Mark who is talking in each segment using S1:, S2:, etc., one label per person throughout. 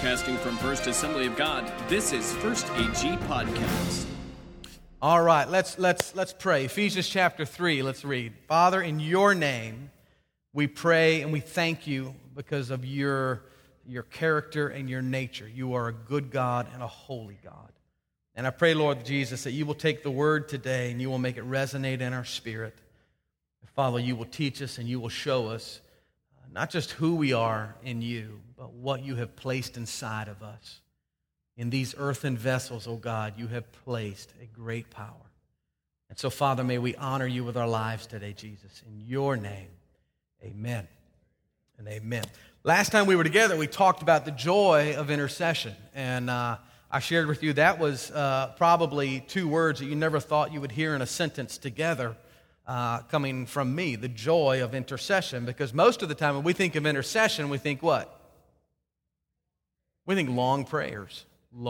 S1: Broadcasting from First Assembly of God, this is First AG Podcast.
S2: All right, let's pray. Ephesians chapter 3, let's read. Father, in your name, we pray and we thank you because of your character and your nature. You are a good God and a holy God. And I pray, Lord Jesus, that you will take the word today and you will make it resonate in our spirit. Father, you will teach us and you will show us not just who we are in you, but what you have placed inside of us. In these earthen vessels, oh God, you have placed a great power. And so, Father, may we honor you with our lives today, Jesus. In your name, amen and amen. Last time we were together, we talked about the joy of intercession. And I shared with you that was probably two words that you never thought you would hear in a sentence together. Coming from me, the joy of intercession, because most of the time when we think of intercession, we think what? We think long prayers.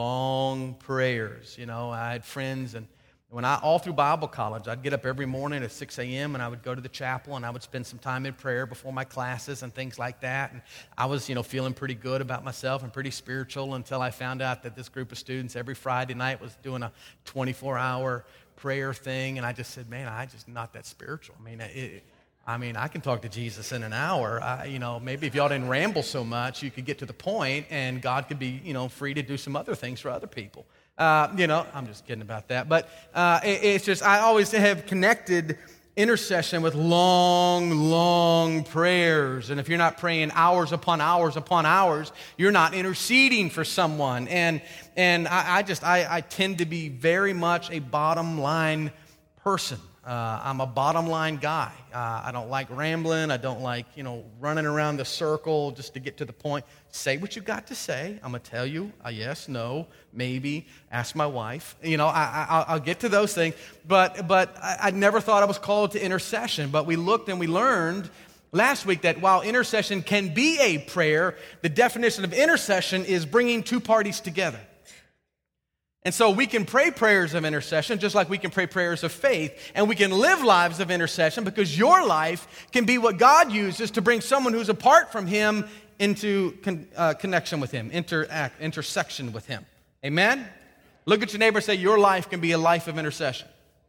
S2: You know, I had friends, and all through Bible college, I'd get up every morning at 6 a.m. and I would go to the chapel and I would spend some time in prayer before my classes and things like that. And I was, feeling pretty good about myself and pretty spiritual until I found out that this group of students every Friday night was doing a 24-hour prayer thing, and I just said, man, I just not that spiritual. I mean, I can talk to Jesus in an hour. Maybe if y'all didn't ramble so much, you could get to the point, and God could be, free to do some other things for other people. I'm just kidding about that. But it's just, I always have connected intercession with long prayers. And if you're not praying hours upon hours, you're not interceding for someone. And I tend to be very much a bottom line person. I'm a bottom line guy. I don't like rambling. I don't like, running around the circle just to get to the point. Say what you got to say. I'm going to tell you yes, no, maybe, ask my wife. I'll get to those things. But I never thought I was called to intercession. But we looked and we learned last week that while intercession can be a prayer, the definition of intercession is bringing two parties together. And so we can pray prayers of intercession just like we can pray prayers of faith. And we can live lives of intercession because your life can be what God uses to bring someone who's apart from Him into connection with Him, intersection with Him. Amen? Look at your neighbor and say, your life can be a life of intercession.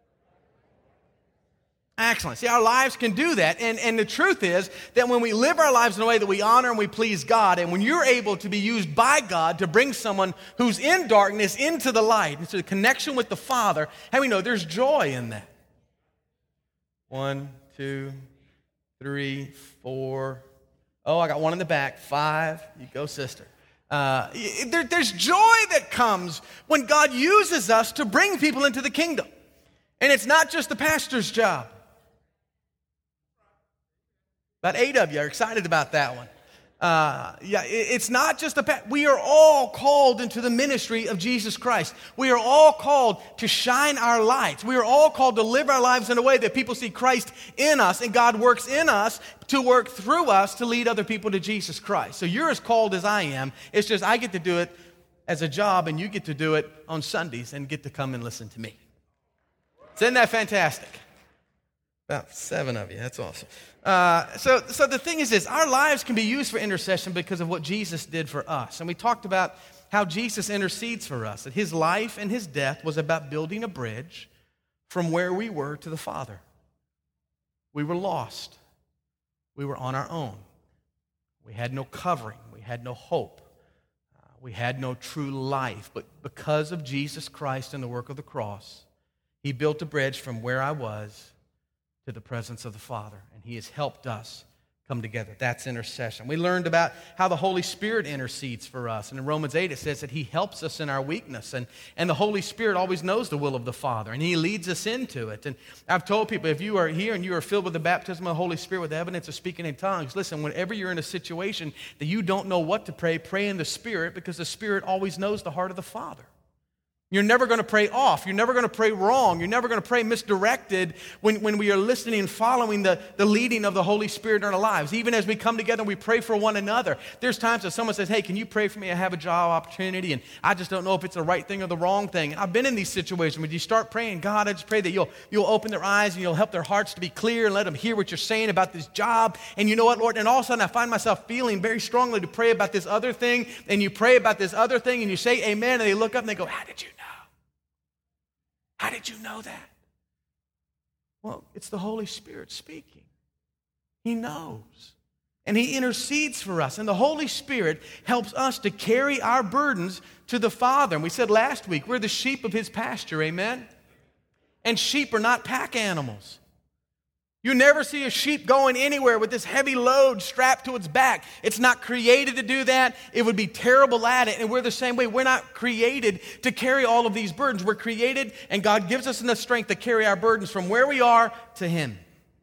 S2: Excellent. See, our lives can do that. And the truth is that when we live our lives in a way that we honor and we please God, and when you're able to be used by God to bring someone who's in darkness into the light, into the connection with the Father, how we know there's joy in that? 1, 2, 3, 4. Oh, I got one in the back. 5. You go, sister. There's joy that comes when God uses us to bring people into the kingdom. And it's not just the pastor's job. About 8 of you are excited about that one. It's not just we are all called into the ministry of Jesus Christ. We are all called to shine our lights. We are all called to live our lives in a way that people see Christ in us, and God works in us to work through us to lead other people to Jesus Christ. So you're as called as I am. It's just I get to do it as a job, and you get to do it on Sundays and get to come and listen to me. Isn't that fantastic? About 7 of you. That's awesome. So the thing is this. Our lives can be used for intercession because of what Jesus did for us. And we talked about how Jesus intercedes for us. That His life and His death was about building a bridge from where we were to the Father. We were lost. We were on our own. We had no covering. We had no hope. We had no true life. But because of Jesus Christ and the work of the cross, He built a bridge from where I was to the presence of the Father, and He has helped us come together. That's intercession. We learned about how the Holy Spirit intercedes for us, and in Romans 8 it says that He helps us in our weakness, and the Holy Spirit always knows the will of the Father, and He leads us into it. And I've told people, if you are here and you are filled with the baptism of the Holy Spirit with the evidence of speaking in tongues, listen, whenever you're in a situation that you don't know what to pray, pray in the Spirit, because the Spirit always knows the heart of the Father. You're never going to pray off. You're never going to pray wrong. You're never going to pray misdirected when we are listening and following the leading of the Holy Spirit in our lives. Even as we come together and we pray for one another. There's times that someone says, hey, can you pray for me? I have a job opportunity, and I just don't know if it's the right thing or the wrong thing. And I've been in these situations when you start praying, God, I just pray that you'll open their eyes and you'll help their hearts to be clear and let them hear what you're saying about this job. And you know what, Lord? And all of a sudden I find myself feeling very strongly to pray about this other thing. And you pray about this other thing and you say amen, and they look up and they go, how did you know? How did you know that? Well, it's the Holy Spirit speaking. He knows. And He intercedes for us. And the Holy Spirit helps us to carry our burdens to the Father. And we said last week, we're the sheep of His pasture, amen? And sheep are not pack animals. You never see a sheep going anywhere with this heavy load strapped to its back. It's not created to do that. It would be terrible at it. And we're the same way. We're not created to carry all of these burdens. We're created, and God gives us enough strength to carry our burdens from where we are to Him.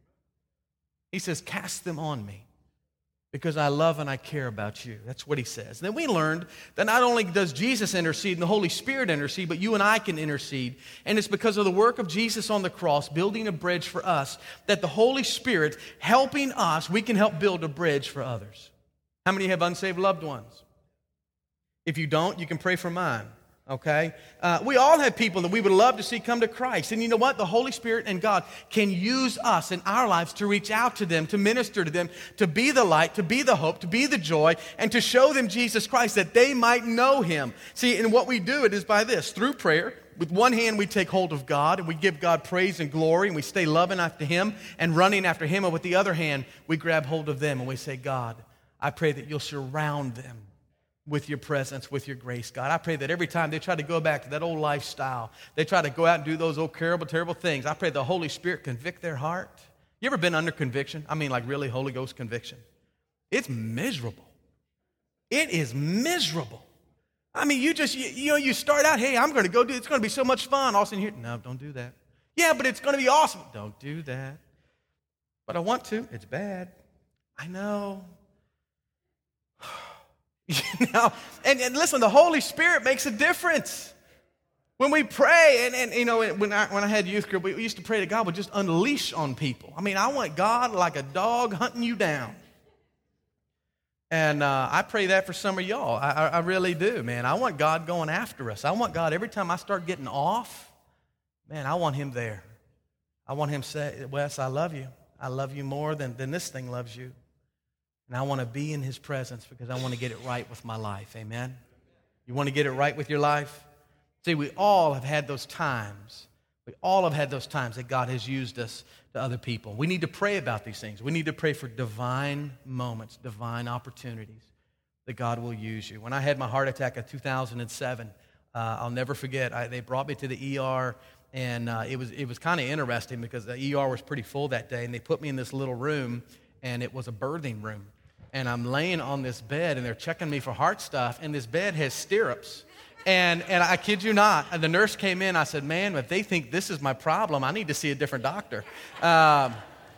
S2: He says, cast them on me, because I love and I care about you. That's what He says. Then we learned that not only does Jesus intercede and the Holy Spirit intercede, but you and I can intercede. And it's because of the work of Jesus on the cross, building a bridge for us, that the Holy Spirit helping us, we can help build a bridge for others. How many have unsaved loved ones? If you don't, you can pray for mine. Okay? We all have people that we would love to see come to Christ. And you know what? The Holy Spirit and God can use us in our lives to reach out to them, to minister to them, to be the light, to be the hope, to be the joy, and to show them Jesus Christ that they might know Him. See, and what we do it is by this, through prayer. With one hand, we take hold of God, and we give God praise and glory, and we stay loving after Him and running after Him. And with the other hand, we grab hold of them, and we say, God, I pray that you'll surround them with your presence, with your grace, God. I pray that every time they try to go back to that old lifestyle, they try to go out and do those old terrible, terrible things, I pray the Holy Spirit convict their heart. You ever been under conviction? I mean, like really Holy Ghost conviction. It's miserable. It is miserable. I mean, you start out, hey, I'm going to go do, it's going to be so much fun. All of a sudden, no, don't do that. Yeah, but it's going to be awesome. Don't do that. But I want to. It's bad. I know. You know, and listen, the Holy Spirit makes a difference. When we pray, and you know, when I had youth group, we used to pray that God would just unleash on people. I mean, I want God like a dog hunting you down. And I pray that for some of y'all. I really do, man. I want God going after us. I want God, every time I start getting off, man, I want Him there. I want Him to say, Wes, I love you. I love you more than this thing loves you. And I want to be in His presence because I want to get it right with my life. Amen? You want to get it right with your life? See, we all have had those times. We all have had those times that God has used us to other people. We need to pray about these things. We need to pray for divine moments, divine opportunities that God will use you. When I had my heart attack in 2007, I'll never forget, they brought me to the ER, and it was kind of interesting because the ER was pretty full that day, and they put me in this little room, and it was a birthing room. And I'm laying on this bed, and they're checking me for heart stuff, and this bed has stirrups. And I kid you not, the nurse came in, I said, man, if they think this is my problem, I need to see a different doctor. But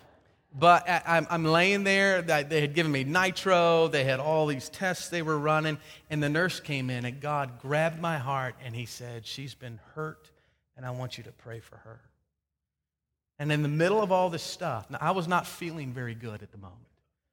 S2: I'm laying there, they had given me nitro, they had all these tests they were running, and the nurse came in, and God grabbed my heart, and He said, she's been hurt, and I want you to pray for her. And in the middle of all this stuff, now I was not feeling very good at the moment.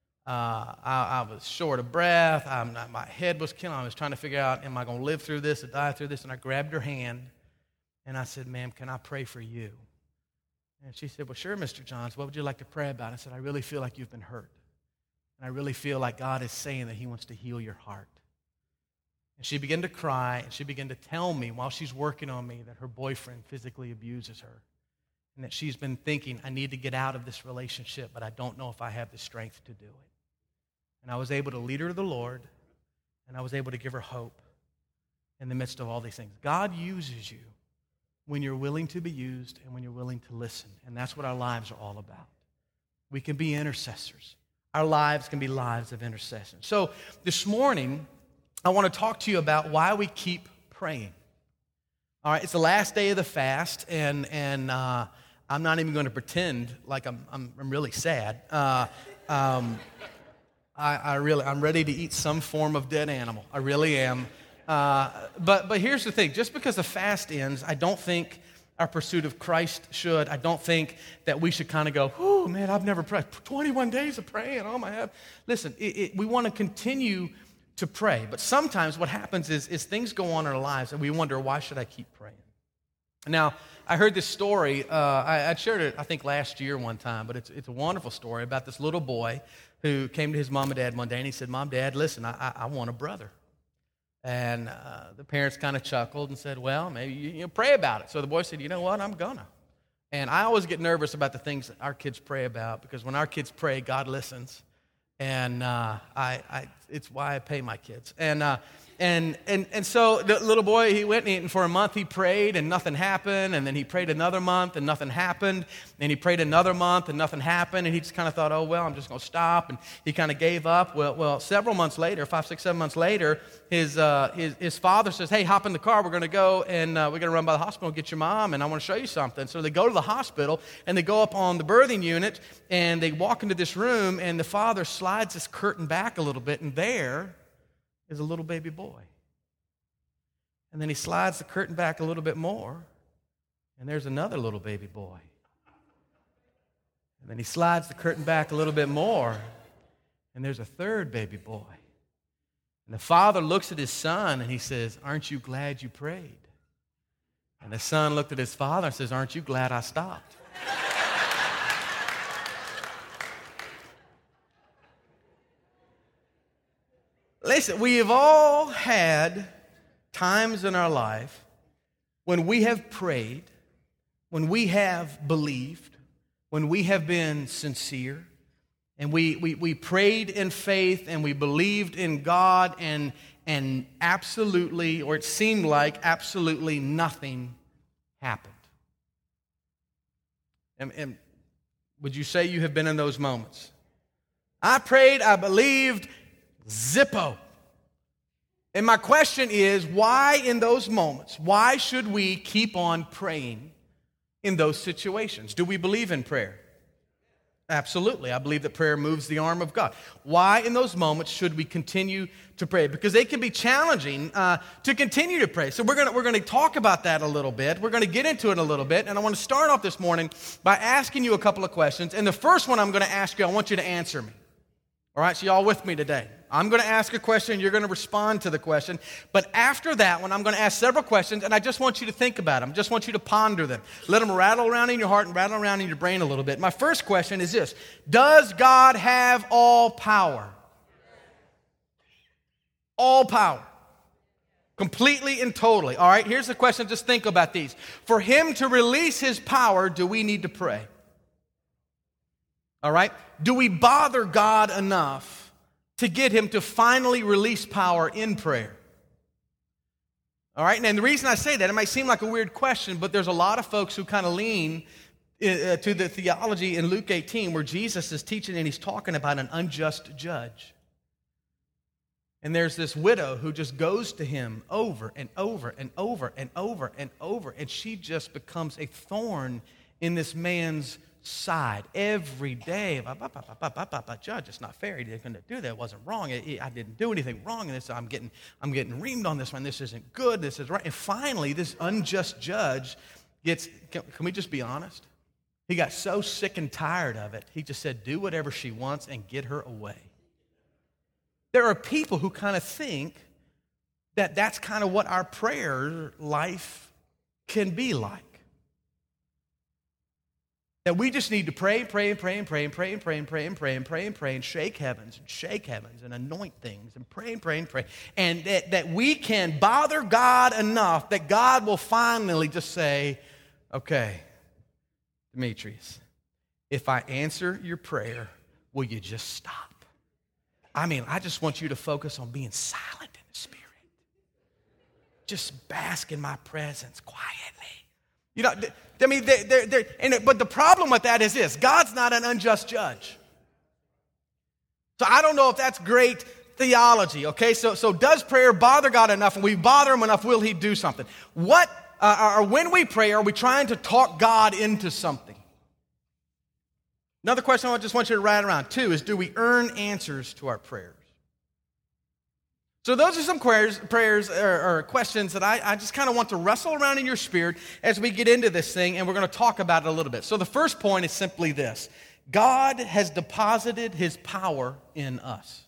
S2: I was short of breath. My head was killing. I was trying to figure out, am I going to live through this or die through this? And I grabbed her hand, and I said, ma'am, can I pray for you? And she said, well, sure, Mr. Johns. What would you like to pray about? I said, I really feel like you've been hurt. And I really feel like God is saying that He wants to heal your heart. And she began to cry, and she began to tell me while she's working on me that her boyfriend physically abuses her. And that she's been thinking, I need to get out of this relationship, but I don't know if I have the strength to do it. And I was able to lead her to the Lord, and I was able to give her hope in the midst of all these things. God uses you when you're willing to be used and when you're willing to listen. And that's what our lives are all about. We can be intercessors. Our lives can be lives of intercession. So this morning, I want to talk to you about why we keep praying. All right, it's the last day of the fast, and I'm not even going to pretend like I'm really sad. I'm ready to eat some form of dead animal. I really am. But here's the thing. Just because the fast ends, I don't think our pursuit of Christ should. I don't think that we should kind of go, oh, man, I've never prayed. 21 days of praying, oh my God. Listen, we want to continue to pray. But sometimes what happens is things go on in our lives and we wonder, why should I keep praying? Now, I heard this story. I shared it, I think, last year one time, but it's a wonderful story about this little boy who came to his mom and dad one day and he said, Mom, Dad, listen, I want a brother. And the parents kind of chuckled and said, well, maybe you pray about it. So the boy said, you know what, I'm gonna. And I always get nervous about the things that our kids pray about because when our kids pray, God listens. And it's why I pay my kids. And so the little boy, he went and for a month he prayed and nothing happened. And then he prayed another month and nothing happened. And he prayed another month and nothing happened. And he just kind of thought, oh, well, I'm just going to stop. And he kind of gave up. Well, several months later, 5, 6, 7 months later, his father says, hey, hop in the car. We're going to go and we're going to run by the hospital and get your mom. And I want to show you something. So they go to the hospital and they go up on the birthing unit and they walk into this room and the father slides this curtain back a little bit and there is a little baby boy. And then he slides the curtain back a little bit more, and there's another little baby boy. And then he slides the curtain back a little bit more, and there's a third baby boy. And the father looks at his son, and he says, aren't you glad you prayed? And the son looked at his father and says, aren't you glad I stopped? Listen, we have all had times in our life when we have prayed, when we have believed, when we have been sincere, and we prayed in faith and we believed in God and absolutely, or it seemed like absolutely nothing happened. And would you say you have been in those moments? I prayed, I believed, zippo. And my question is, why in those moments? Why should we keep on praying in those situations? Do we believe in prayer? Absolutely. I believe that prayer moves the arm of God. Why in those moments should we continue to pray? Because they can be challenging to continue to pray. So we're going to talk about that a little bit. We're going to get into it a little bit. And I want to start off this morning by asking you a couple of questions. And the first one I'm going to ask you, I want you to answer me. All right, so y'all with me today? I'm going to ask a question, you're going to respond to the question. But after that one, I'm going to ask several questions, and I just want you to think about them. I just want you to ponder them. Let them rattle around in your heart and rattle around in your brain a little bit. My first question is this: does God have all power? All power. Completely and totally. All right, here's the question. Just think about these. For Him to release His power, do we need to pray? All right? Do we bother God enough to get Him to finally release power in prayer? All right? And the reason I say that, it might seem like a weird question, but there's a lot of folks who kind of lean to the theology in Luke 18 where Jesus is teaching and He's talking about an unjust judge. And there's this widow who just goes to Him over and over and over and over and over, and she just becomes a thorn in this man's side every day. Judge, it's not fair. He didn't do that. It wasn't wrong. I didn't do anything wrong in this. I'm getting reamed on this one. This isn't good. This is right. And finally, this unjust judge gets. Can we just be honest? He got so sick and tired of it. He just said, "Do whatever she wants and get her away." There are people who kind of think that that's kind of what our prayer life can be like. That we just need to pray and shake heavens and anoint things and pray. And that we can bother God enough that God will finally just say, okay, Demetrius, if I answer your prayer, will you just stop? I mean, I just want you to focus on being silent in the Spirit. Just bask in my presence quietly. You know, I mean, but the problem with that is this: God's not an unjust judge. So I don't know if that's great theology, okay? So does prayer bother God enough? And we bother Him enough, will He do something? What, or when we pray, are we trying to talk God into something? Another question I just want you to write around, too, is do we earn answers to our prayers? So those are some prayers or questions that I just kind of want to wrestle around in your spirit as we get into this thing, and we're going to talk about it a little bit. So the first point is simply this: God has deposited his power in us.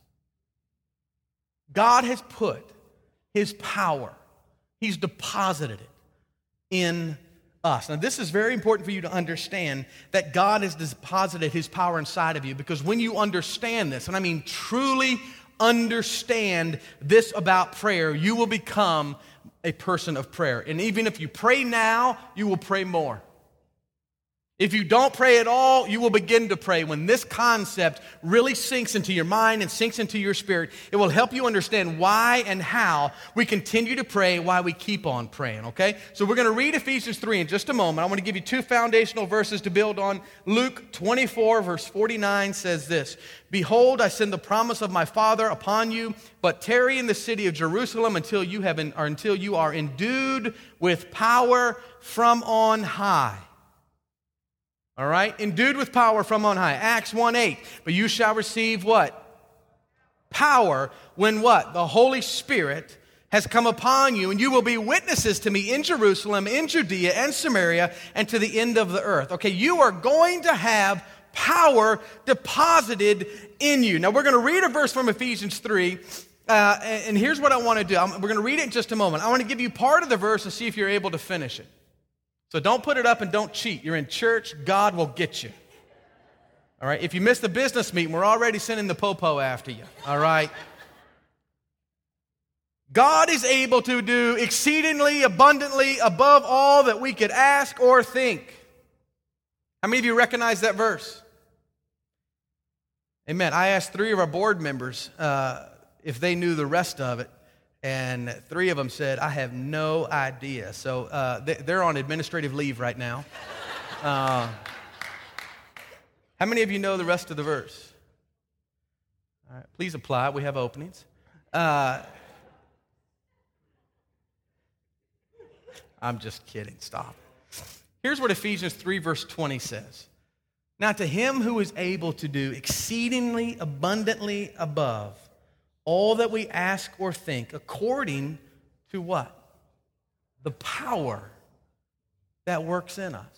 S2: God has put his power, he's deposited it in us. Now this is very important for you to understand, that God has deposited his power inside of you, because when you understand this, and I mean truly understand this about prayer, you will become a person of prayer. And even if you pray now, you will pray more. If you don't pray at all, you will begin to pray. When this concept really sinks into your mind and sinks into your spirit, it will help you understand why and how we continue to pray, why we keep on praying, okay? So we're going to read Ephesians 3 in just a moment. I want to give you two foundational verses to build on. Luke 24, verse 49 says this: "Behold, I send the promise of my Father upon you, but tarry in the city of Jerusalem until you are endued with power from on high." All right? Endued with power from on high. Acts 1:8. "But you shall receive" what? Power when what? The Holy Spirit has come upon you, and you will be witnesses to me in Jerusalem, in Judea, and Samaria, and to the end of the earth. Okay, you are going to have power deposited in you. Now, we're going to read a verse from Ephesians 3, and here's what I want to do. We're going to read it in just a moment. I want to give you part of the verse and see if you're able to finish it. So don't put it up and don't cheat. You're in church, God will get you. All right? If you missed the business meeting, we're already sending the popo after you. All right? God is able to do exceedingly abundantly above all that we could ask or think. How many of you recognize that verse? Amen. I asked 3 of our board members if they knew the rest of it, and 3 of them said, "I have no idea." So they're on administrative leave right now. How many of you know the rest of the verse? All right, please apply. We have openings. I'm just kidding. Stop. Here's what Ephesians 3, verse 20 says. "Now to him who is able to do exceedingly abundantly above all that we ask or think, according to" what? The power that works in us.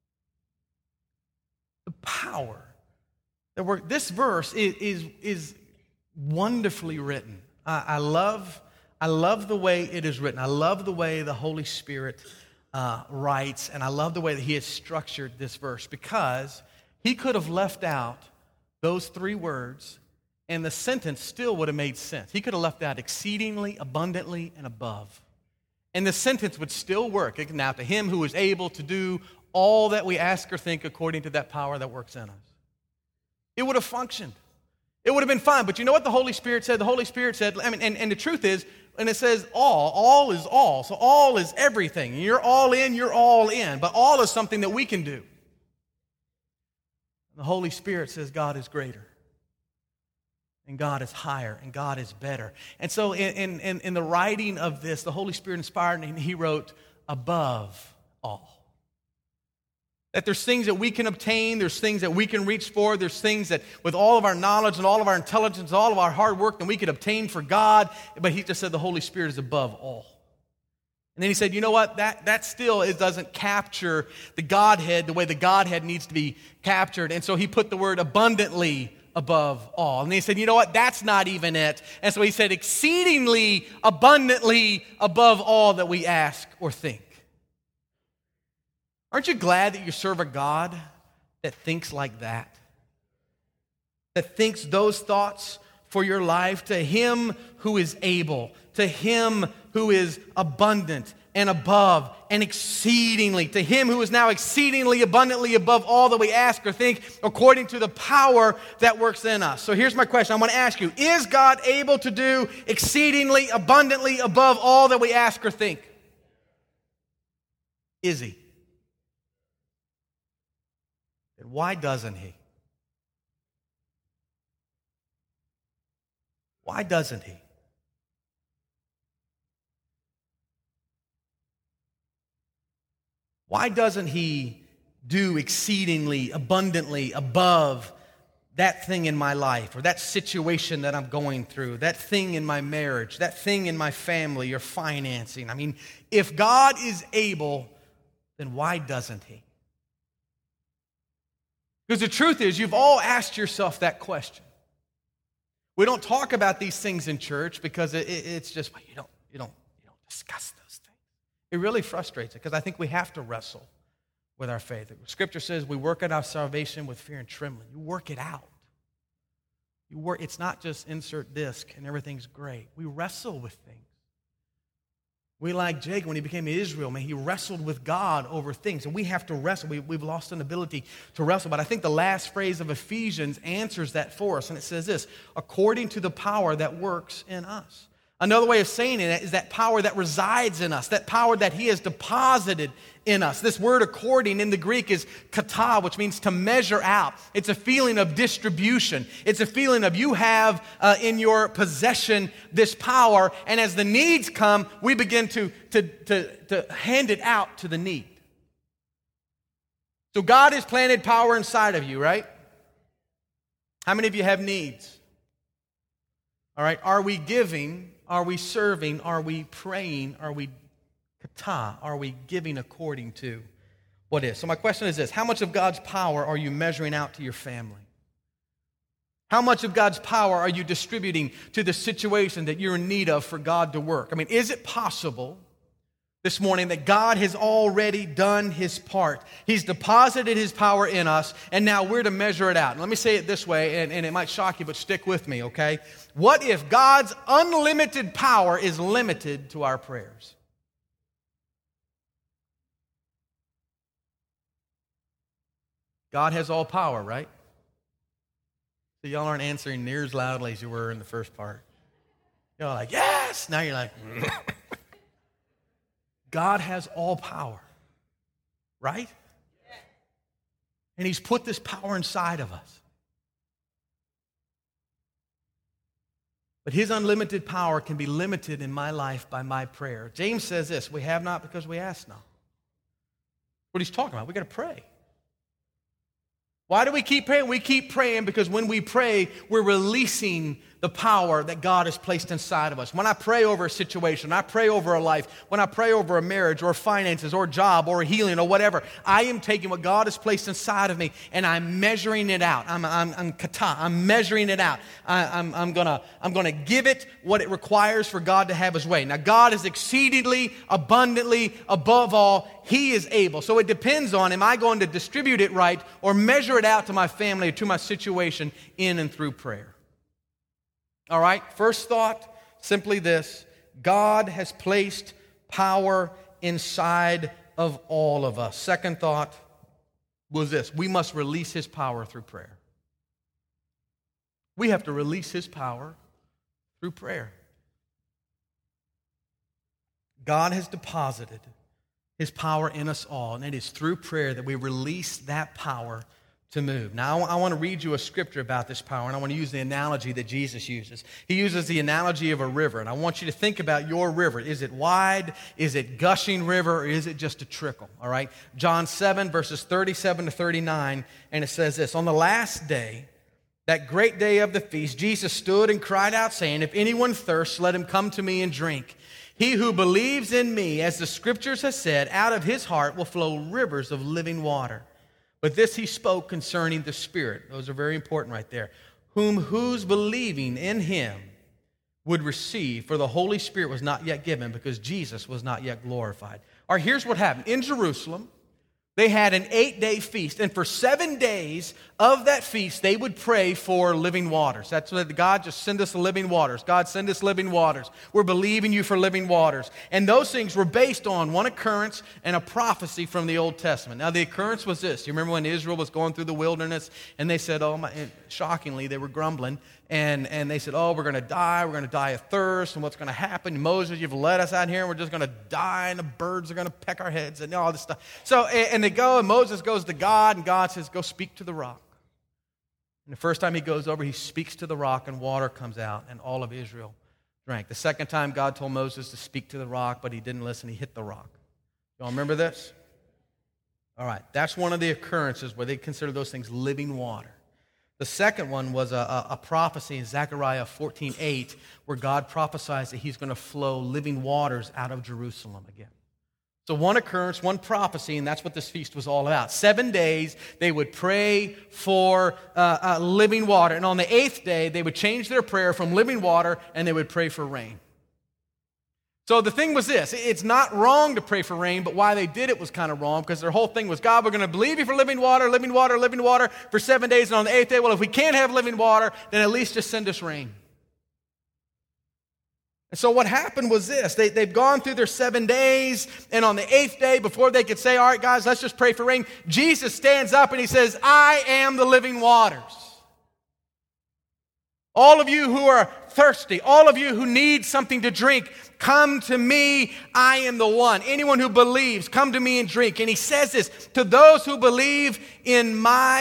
S2: The power that works. This verse is wonderfully written. I love the way it is written. I love the way the Holy Spirit writes, and I love the way that he has structured this verse, because he could have left out those 3 words and the sentence still would have made sense. He could have left out exceedingly, abundantly, and above. And the sentence would still work. Now, to him who is able to do all that we ask or think according to that power that works in us. It would have functioned. It would have been fine. But you know what the Holy Spirit said? The Holy Spirit said, and the truth is, and it says all is all. So all is everything. You're all in, you're all in. But all is something that we can do. The Holy Spirit says God is greater. And God is higher, and God is better. And so in the writing of this, the Holy Spirit inspired, and he wrote, above all. That there's things that we can obtain, there's things that we can reach for, there's things that with all of our knowledge and all of our intelligence, all of our hard work, that we could obtain for God, but he just said the Holy Spirit is above all. And then he said, you know what, that still doesn't capture the Godhead the way the Godhead needs to be captured. And so he put the word abundantly above all. And he said, you know what, that's not even it. And so he said, exceedingly abundantly above all that we ask or think. Aren't you glad that you serve a God that thinks like that? That thinks those thoughts for your life? To him who is able, to him who is abundant and above and exceedingly, to him who is now exceedingly abundantly above all that we ask or think, according to the power that works in us. So here's my question. I want to ask you, is God able to do exceedingly abundantly above all that we ask or think? Is he? And why doesn't he? Why doesn't he? Why doesn't he do exceedingly abundantly above that thing in my life or that situation that I'm going through, that thing in my marriage, that thing in my family or financing. I mean, if God is able, then why doesn't he? Because the truth is, you've all asked yourself that question. We don't talk about these things in church because it's just, well, you don't discuss those things. It really frustrates it because I think we have to wrestle with our faith. Scripture says we work out our salvation with fear and trembling. You work it out. It's not just insert disc and everything's great. We wrestle with things. We, like Jacob, when he became Israel, man, he wrestled with God over things. And we have to wrestle. We've lost an ability to wrestle. But I think the last phrase of Ephesians answers that for us. And it says this, according to the power that works in us. Another way of saying it is that power that resides in us, that power that he has deposited in us. This word according in the Greek is kata, which means to measure out. It's a feeling of distribution. It's a feeling of you have in your possession this power, and as the needs come, we begin to hand it out to the need. So God has planted power inside of you, right? How many of you have needs? All right, are we giving? Are we serving? Are we praying? Are we kata? Are we giving according to what is? So my question is this, how much of God's power are you measuring out to your family? How much of God's power are you distributing to the situation that you're in need of for God to work? I mean, is it possible this morning that God has already done his part? He's deposited his power in us, and now we're to measure it out. And let me say it this way, and it might shock you, but stick with me, okay? What if God's unlimited power is limited to our prayers? God has all power, right? So y'all aren't answering near as loudly as you were in the first part. You're like, yes! Now you're like, God has all power, right? And he's put this power inside of us. But his unlimited power can be limited in my life by my prayer. James says this, we have not because we ask not. What he's talking about, we got to pray. Why do we keep praying? We keep praying because when we pray, we're releasing the power that God has placed inside of us. When I pray over a situation, I pray over a life, when I pray over a marriage or finances or a job or a healing or whatever, I am taking what God has placed inside of me and I'm measuring it out. I'm kata. I'm measuring it out. I'm gonna give it what it requires for God to have his way. Now, God is exceedingly, abundantly, above all, he is able. So it depends on, am I going to distribute it right or measure it out to my family or to my situation in and through prayer? All right, first thought, simply this. God has placed power inside of all of us. Second thought was this. We must release his power through prayer. We have to release his power through prayer. God has deposited his power in us all, and it is through prayer that we release that power to move. Now, I want to read you a scripture about this power, and I want to use the analogy that Jesus uses. He uses the analogy of a river, and I want you to think about your river. Is it wide? Is it gushing river? Or is it just a trickle? All right? John 7, verses 37 to 39, and it says this. On the last day, that great day of the feast, Jesus stood and cried out, saying, if anyone thirsts, let him come to me and drink. He who believes in me, as the scriptures have said, out of his heart will flow rivers of living water. But this he spoke concerning the Spirit. Those are very important right there. Whose believing in him would receive, for the Holy Spirit was not yet given because Jesus was not yet glorified. All right, here's what happened. In Jerusalem, they had an 8-day feast, and for 7 days of that feast, they would pray for living waters. That's what God just send us living waters. God, send us living waters. We're believing you for living waters. And those things were based on one occurrence and a prophecy from the Old Testament. Now, the occurrence was this. You remember when Israel was going through the wilderness, and they said, shockingly, they were grumbling, and they said, we're going to die of thirst, and what's going to happen? Moses, you've led us out here, and we're just going to die, and the birds are going to peck our heads, and all this stuff. So, and they go, and Moses goes to God, and God says, go speak to the rock. And the first time he goes over, he speaks to the rock, and water comes out, and all of Israel drank. The second time, God told Moses to speak to the rock, but he didn't listen. He hit the rock. Y'all remember this? All right, that's one of the occurrences where they consider those things living water. The second one was a prophecy in Zechariah 14:8, where God prophesies that he's going to flow living waters out of Jerusalem again. So one occurrence, one prophecy, and that's what this feast was all about. 7 days, they would pray for living water. And on the 8th day, they would change their prayer from living water, and they would pray for rain. So the thing was this: it's not wrong to pray for rain, but why they did it was kind of wrong, because their whole thing was, God, we're going to believe you for living water for 7 days, and on the 8th day, well, if we can't have living water, then at least just send us rain. And so what happened was this: they've gone through their 7 days, and on the 8th day, before they could say, all right, guys, let's just pray for rain, Jesus stands up and he says, I am the living waters. All of you who are thirsty, all of you who need something to drink, come to me, I am the one. Anyone who believes, come to me and drink. And he says this: to those who believe in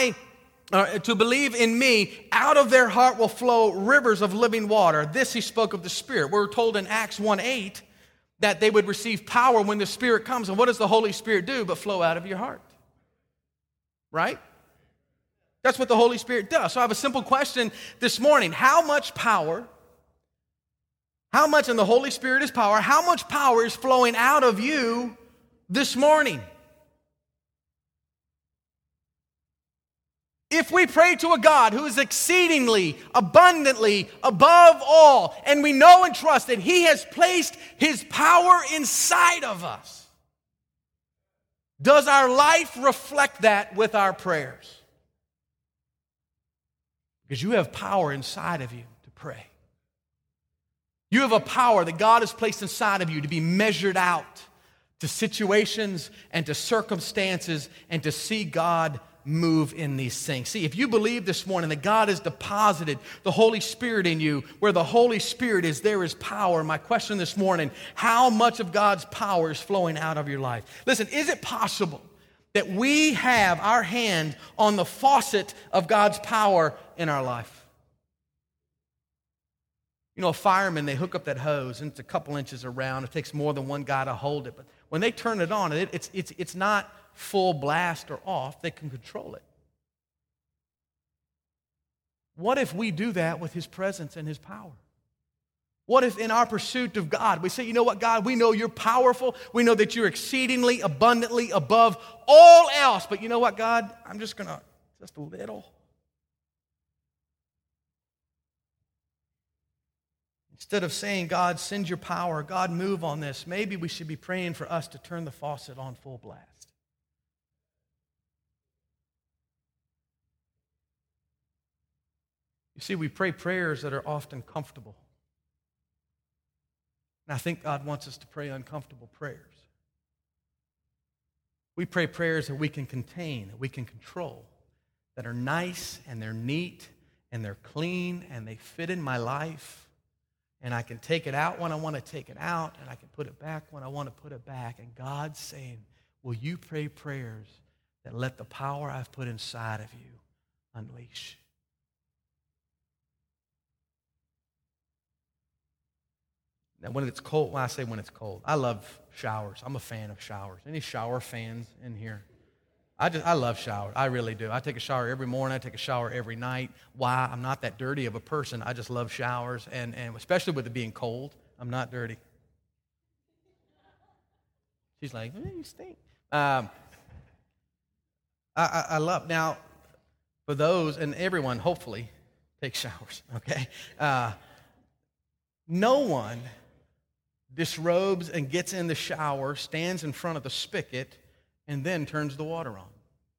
S2: me, out of their heart will flow rivers of living water. This he spoke of the Spirit. We're told in Acts 1:8 that they would receive power when the Spirit comes. And what does the Holy Spirit do but flow out of your heart? Right? That's what the Holy Spirit does. So I have a simple question this morning. How much power, and the Holy Spirit is power, how much power is flowing out of you this morning? If we pray to a God who is exceedingly, abundantly, above all, and we know and trust that he has placed his power inside of us, does our life reflect that with our prayers? Because you have power inside of you to pray. You have a power that God has placed inside of you to be measured out to situations and to circumstances and to see God move in these things. See, if you believe this morning that God has deposited the Holy Spirit in you, where the Holy Spirit is, there is power. My question this morning: how much of God's power is flowing out of your life? Listen, is it possible that we have our hand on the faucet of God's power in our life? You know, a fireman, they hook up that hose, and it's a couple inches around. It takes more than one guy to hold it. But when they turn it on, it's not full blast or off. They can control it. What if we do that with his presence and his power? What if in our pursuit of God, we say, you know what, God, we know you're powerful. We know that you're exceedingly, abundantly above all else. But you know what, God, I'm just a little. Instead of saying, God, send your power, God, move on this, maybe we should be praying for us to turn the faucet on full blast. You see, we pray prayers that are often comfortable. And I think God wants us to pray uncomfortable prayers. We pray prayers that we can contain, that we can control, that are nice and they're neat and they're clean and they fit in my life. And I can take it out when I want to take it out, and I can put it back when I want to put it back. And God's saying, will you pray prayers that let the power I've put inside of you unleash? Now, when it's cold, when I say when it's cold, I love showers. I'm a fan of showers. Any shower fans in here? I love showers. I really do. I take a shower every morning. I take a shower every night. Why? I'm not that dirty of a person. I just love showers, and especially with it being cold, I'm not dirty. She's like, you stink. I love. Now, for those, and everyone, hopefully, takes showers, okay? No one disrobes and gets in the shower, stands in front of the spigot, and then turns the water on.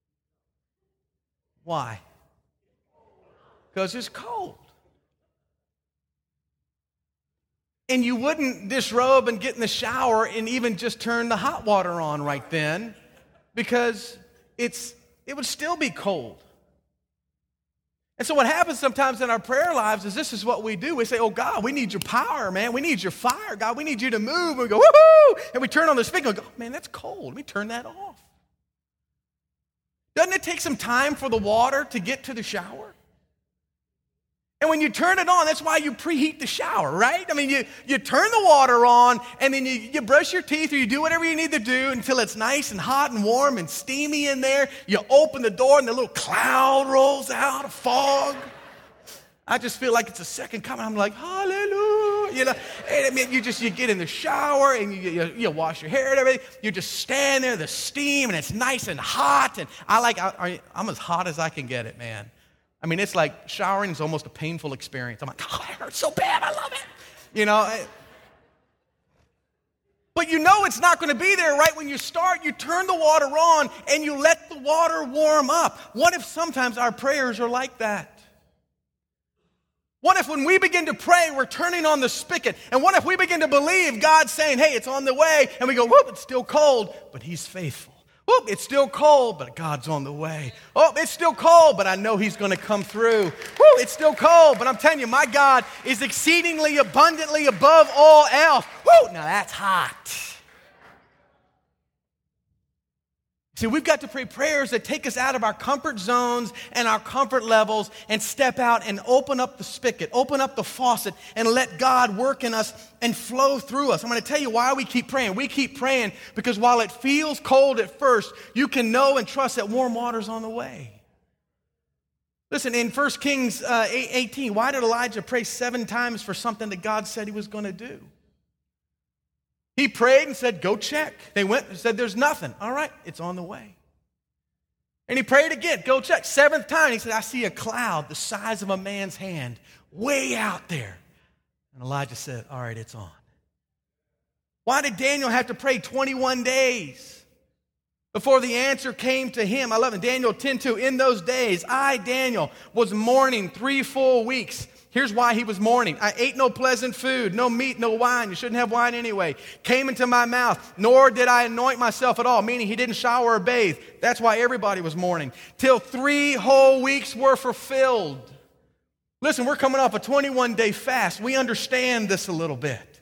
S2: Why? Because it's cold. And you wouldn't disrobe and get in the shower and even just turn the hot water on right then, because it would still be cold. And so what happens sometimes in our prayer lives is this is what we do. We say, oh, God, we need your power, man. We need your fire, God. We need you to move. And we go, woohoo! And we turn on the spigot and go, man, that's cold. Let me turn that off. Doesn't it take some time for the water to get to the shower? And when you turn it on, that's why you preheat the shower, right? I mean, you turn the water on, and then you brush your teeth or you do whatever you need to do until it's nice and hot and warm and steamy in there. You open the door, and the little cloud rolls out, a fog. I just feel like it's a second coming. I'm like, hallelujah. You know, and I mean, you get in the shower, and you wash your hair and everything. You just stand there, the steam, and it's nice and hot. And I'm as hot as I can get it, man. I mean, it's like showering is almost a painful experience. I'm like, oh, it hurts so bad. I love it. You know. But you know it's not going to be there right when you start. You turn the water on, and you let the water warm up. What if sometimes our prayers are like that? What if when we begin to pray, we're turning on the spigot? And what if we begin to believe God's saying, hey, it's on the way, and we go, whoop, it's still cold, but He's faithful. Whoop, it's still cold, but God's on the way. Oh, it's still cold, but I know He's going to come through. Whoop, it's still cold, but I'm telling you, my God is exceedingly abundantly above all else. Whoop, now that's hot. See, we've got to pray prayers that take us out of our comfort zones and our comfort levels and step out and open up the spigot, open up the faucet, and let God work in us and flow through us. I'm going to tell you why we keep praying. We keep praying because while it feels cold at first, you can know and trust that warm water's on the way. Listen, in 1 Kings 18, why did Elijah pray 7 times for something that God said He was going to do? He prayed and said, go check. They went and said, there's nothing. All right, it's on the way. And he prayed again, go check. 7th time, he said, I see a cloud the size of a man's hand way out there. And Elijah said, all right, it's on. Why did Daniel have to pray 21 days before the answer came to him? I love it. Daniel 10:2, in those days, I, Daniel, was mourning 3 full weeks. Here's why he was mourning. I ate no pleasant food, no meat, no wine. You shouldn't have wine anyway. Came into my mouth, nor did I anoint myself at all, meaning he didn't shower or bathe. That's why everybody was mourning. Till 3 whole weeks were fulfilled. Listen, we're coming off a 21-day fast. We understand this a little bit.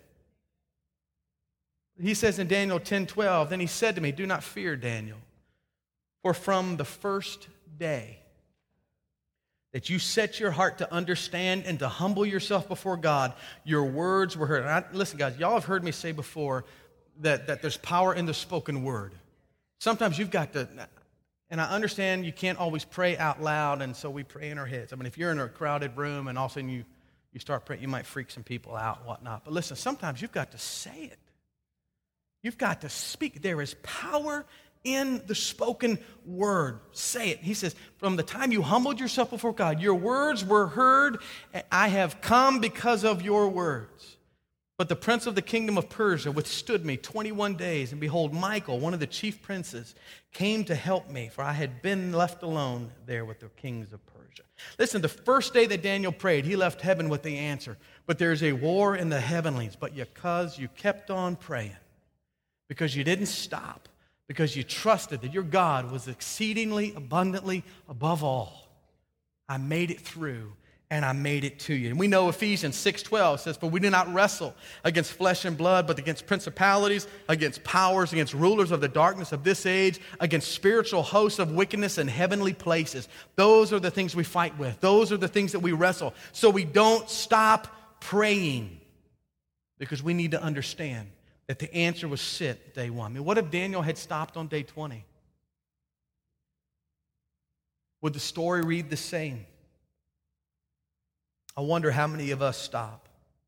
S2: He says in Daniel 10:12, then he said to me, do not fear, Daniel, for from the first day that you set your heart to understand and to humble yourself before God, your words were heard. Listen, guys, y'all have heard me say before that there's power in the spoken word. Sometimes you've got to, and I understand you can't always pray out loud, and so we pray in our heads. I mean, if you're in a crowded room and all of a sudden you start praying, you might freak some people out and whatnot. But listen, sometimes you've got to say it. You've got to speak. There is power in the spoken word. Say it. He says, from the time you humbled yourself before God, your words were heard. I have come because of your words. But the prince of the kingdom of Persia withstood me 21 days. And behold, Michael, one of the chief princes, came to help me, for I had been left alone there with the kings of Persia. Listen, the first day that Daniel prayed, he left heaven with the answer. But there's a war in the heavenlies. But because you kept on praying, because you didn't stop, because you trusted that your God was exceedingly abundantly above all, I made it through and I made it to you. And we know Ephesians 6:12 says, for we do not wrestle against flesh and blood, but against principalities, against powers, against rulers of the darkness of this age, against spiritual hosts of wickedness in heavenly places. Those are the things we fight with. Those are the things that we wrestle. So we don't stop praying because we need to understand that the answer was set day 1. I mean, what if Daniel had stopped on day 20? Would the story read the same? I wonder how many of us stop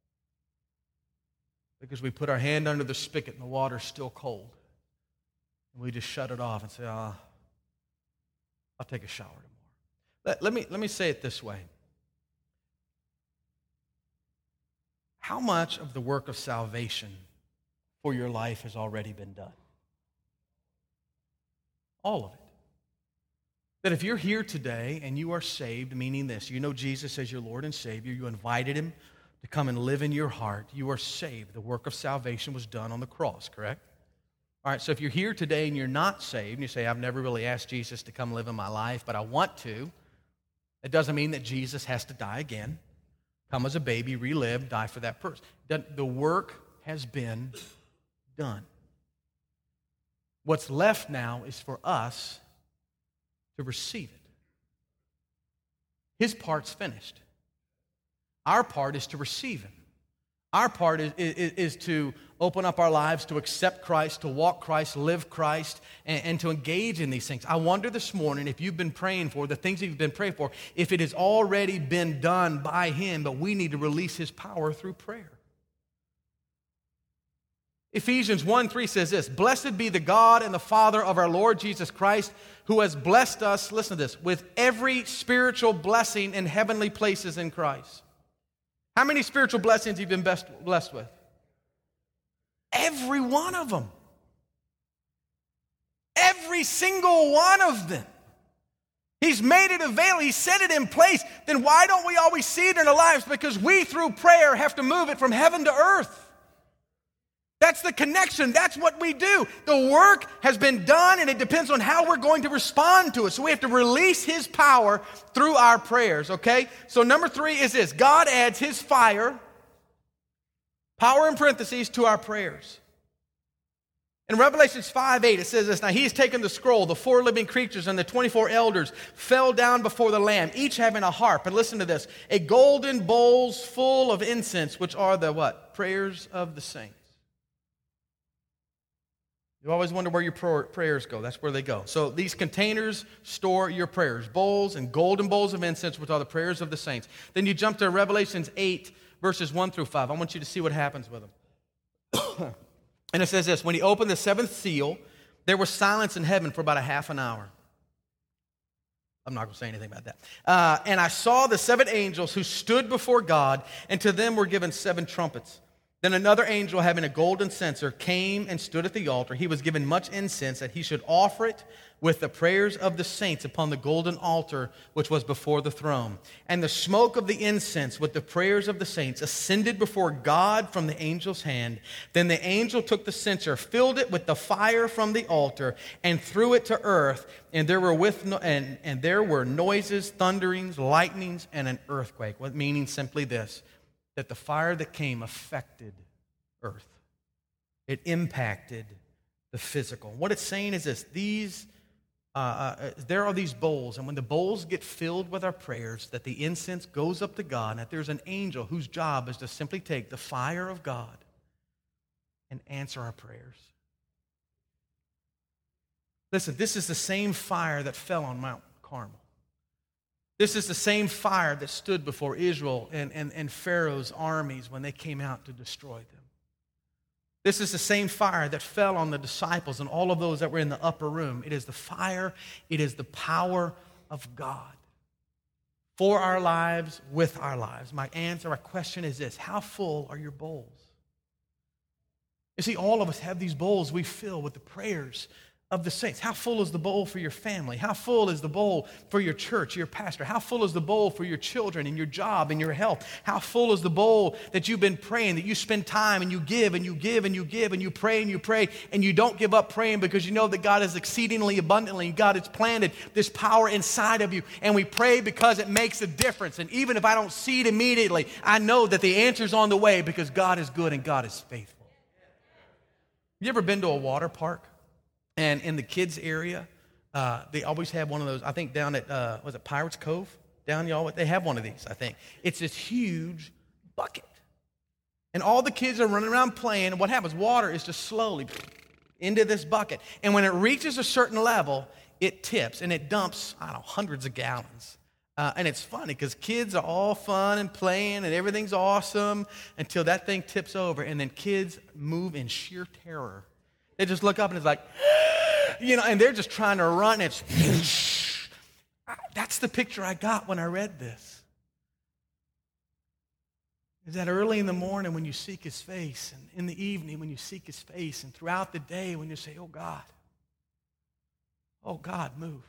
S2: because we put our hand under the spigot and the water's still cold. And we just shut it off and say, I'll take a shower tomorrow. Let me say it this way. How much of the work of salvation for your life has already been done? All of it. That if you're here today and you are saved, meaning this, you know Jesus as your Lord and Savior, you invited Him to come and live in your heart, you are saved. The work of salvation was done on the cross, correct? All right, so if you're here today and you're not saved, and you say, I've never really asked Jesus to come live in my life, but I want to, it doesn't mean that Jesus has to die again. Come as a baby, relive, die for that person. The work has been done. What's left now is for us to receive it. His part's finished. Our part is to receive him. Our part is to open up our lives, to accept Christ, to walk Christ, live Christ, and to engage in these things. I wonder this morning if you've been praying for, the things that you've been praying for, if it has already been done by him, but we need to release his power through prayer. Ephesians 1:3 says this, "Blessed be the God and the Father of our Lord Jesus Christ, who has blessed us," listen to this, "with every spiritual blessing in heavenly places in Christ." How many spiritual blessings have you been blessed with? Every one of them. Every single one of them. He's made it available. He set it in place. Then why don't we always see it in our lives? Because we, through prayer, have to move it from heaven to earth. That's the connection. That's what we do. The work has been done, and it depends on how we're going to respond to it. So we have to release his power through our prayers, okay? So number 3 is this. God adds his fire, power in parentheses, to our prayers. In Revelation 5:8, it says this, "Now he's taken the scroll, the 4 living creatures and the 24 elders fell down before the Lamb, each having a harp." And listen to this, "a golden bowls full of incense, which are the" what? "Prayers of the saints." You always wonder where your prayers go. That's where they go. So these containers store your prayers. Bowls and golden bowls of incense, which are the prayers of the saints. Then you jump to Revelations 8, verses 1 through 5. I want you to see what happens with them. And it says this, "When he opened the 7th seal, there was silence in heaven for about a half an hour." I'm not going to say anything about that. "And I saw the 7 angels who stood before God, and to them were given 7 trumpets. Then another angel, having a golden censer, came and stood at the altar. He was given much incense, that he should offer it with the prayers of the saints upon the golden altar which was before the throne. And the smoke of the incense with the prayers of the saints ascended before God from the angel's hand. Then the angel took the censer, filled it with the fire from the altar, and threw it to earth. And there were noises, thunderings, lightnings, and an earthquake." What meaning simply this, that the fire that came affected earth. It impacted the physical. What it's saying is this, there are these bowls, and when the bowls get filled with our prayers, that the incense goes up to God, and that there's an angel whose job is to simply take the fire of God and answer our prayers. Listen, this is the same fire that fell on Mount Carmel. This is the same fire that stood before Israel and Pharaoh's armies when they came out to destroy them. This is the same fire that fell on the disciples and all of those that were in the upper room. It is the fire, it is the power of God for our lives, with our lives. My question is this, how full are your bowls? You see, all of us have these bowls we fill with the prayers of the saints. How full is the bowl for your family? How full is the bowl for your church, your pastor? How full is the bowl for your children and your job and your health? How full is the bowl that you've been praying, that you spend time and you give and you give and you give and you pray and you don't give up praying because you know that God is exceedingly abundantly, God has planted this power inside of you, and we pray because it makes a difference. And even if I don't see it immediately, I know that the answer's on the way because God is good and God is faithful. You ever been to a water park? And in the kids' area, they always have one of those, I think down at, was it Pirates Cove? Down y'all, they have one of these, I think. It's this huge bucket. And all the kids are running around playing, and what happens? Water is just slowly into this bucket. And when it reaches a certain level, it tips, and it dumps, I don't know, hundreds of gallons. And it's funny, because kids are all fun and playing, and everything's awesome, until that thing tips over, and then kids move in sheer terror. They just look up and it's like, and they're just trying to run. It's that's the picture I got when I read this. Is that early in the morning when you seek his face, and in the evening when you seek his face, and throughout the day when you say, oh God, move.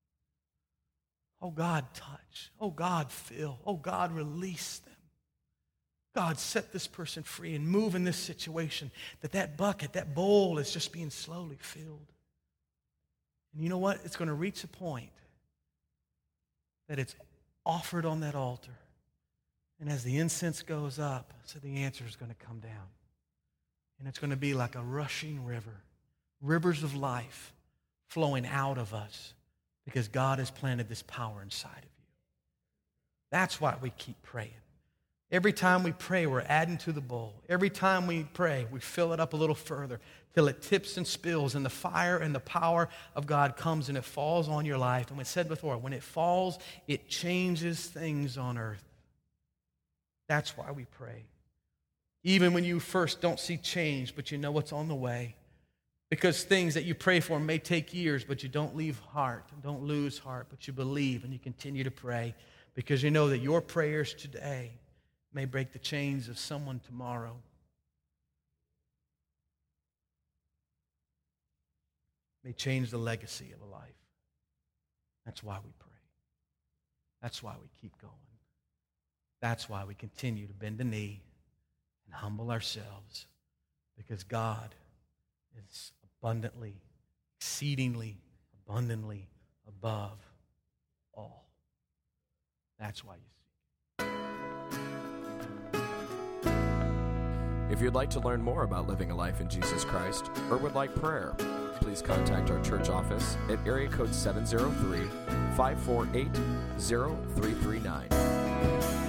S2: Oh God, touch. Oh God, fill. Oh God, release them. God, set this person free and move in this situation, that bucket, that bowl is just being slowly filled. And you know what? It's going to reach a point that it's offered on that altar. And as the incense goes up, so the answer is going to come down. And it's going to be like a rushing river, rivers of life flowing out of us because God has planted this power inside of you. That's why we keep praying. Every time we pray, we're adding to the bowl. Every time we pray, we fill it up a little further till it tips and spills, and the fire and the power of God comes and it falls on your life. And we said before, when it falls, it changes things on earth. That's why we pray. Even when you first don't see change, but you know what's on the way. Because things that you pray for may take years, but you don't lose heart, but you believe and you continue to pray because you know that your prayers today may break the chains of someone tomorrow. May change the legacy of a life. That's why we pray. That's why we keep going. That's why we continue to bend the knee and humble ourselves, because God is abundantly, exceedingly, abundantly above all. That's why you seek.
S3: If you'd like to learn more about living a life in Jesus Christ or would like prayer, please contact our church office at area code 703-548-0339.